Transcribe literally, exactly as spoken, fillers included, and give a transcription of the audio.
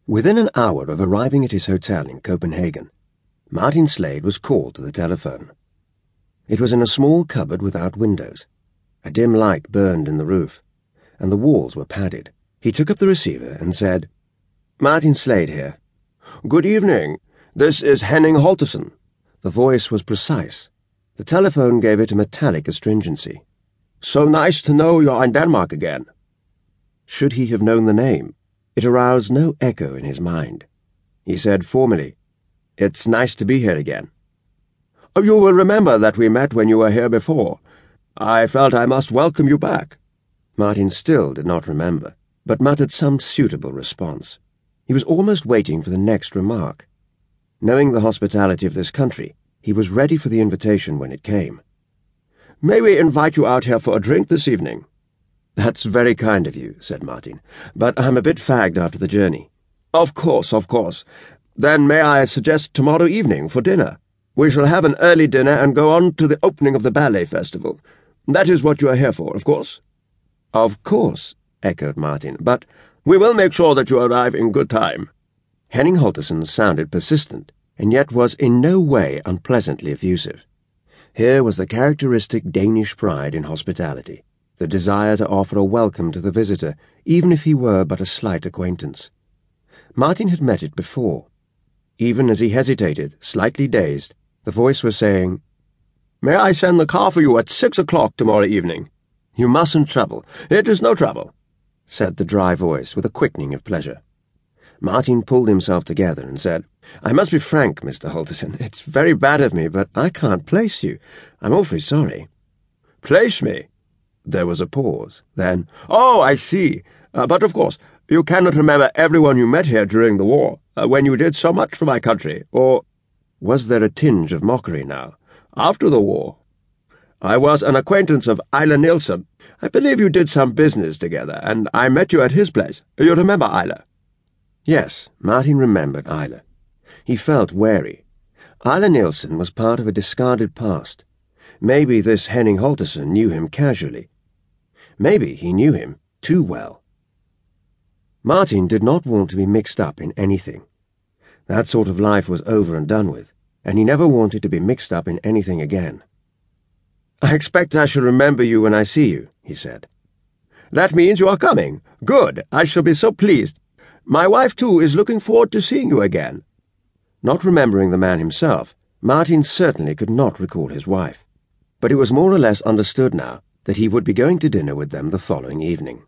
Within an hour of arriving at his hotel in Copenhagen, Martin Slade was called to the telephone. It was in a small cupboard without windows. A dim light burned in the roof, and the walls were padded. He took up the receiver and said, "Martin Slade here. Good evening. This is Henning Holtersen." The voice was precise. The telephone gave it a metallic astringency. "So nice to know you're in Denmark again." Should he have known the name? It aroused no echo in his mind. He said formally, "It's nice to be here again." "You will remember that we met when you were here before. I felt I must welcome you back." Martin still did not remember, but muttered some suitable response. He was almost waiting for the next remark. Knowing the hospitality of this country, he was ready for the invitation when it came. "May we invite you out here for a drink this evening?" "That's very kind of you," said Martin, "but I'm a bit fagged after the journey." "Of course, of course. Then may I suggest tomorrow evening for dinner? We shall have an early dinner and go on to the opening of the ballet festival. That is what you are here for, of course?" "Of course," echoed Martin, "but we will make sure that you arrive in good time." Henning Holtersen sounded persistent, and yet was in no way unpleasantly effusive. Here was the characteristic Danish pride in hospitality, the desire to offer a welcome to the visitor, even if he were but a slight acquaintance. Martin had met it before. Even as he hesitated, slightly dazed, the voice was saying, "May I send the car for you at six o'clock tomorrow evening?" "You mustn't trouble." "It is no trouble," said the dry voice with a quickening of pleasure. Martin pulled himself together and said, "I must be frank, Mister Holtersen. It's very bad of me, but I can't place you. I'm awfully sorry." "Place me?" There was a pause. Then, "Oh, I see. Uh, but of course, you cannot remember everyone you met here during the war, uh, when you did so much for my country, or—" Was there a tinge of mockery now? "After the war. I was an acquaintance of Eiler Nielsen. I believe you did some business together, and I met you at his place. You remember Eiler?" Yes, Martin remembered Eiler. He felt wary. Eiler Nielsen was part of a discarded past. Maybe this Henning Holtersen knew him casually. Maybe he knew him too well. Martin did not want to be mixed up in anything. That sort of life was over and done with, and he never wanted to be mixed up in anything again. "I expect I shall remember you when I see you," he said. "That means you are coming. Good. I shall be so pleased. My wife, too, is looking forward to seeing you again." Not remembering the man himself, Martin certainly could not recall his wife. But it was more or less understood now that he would be going to dinner with them the following evening.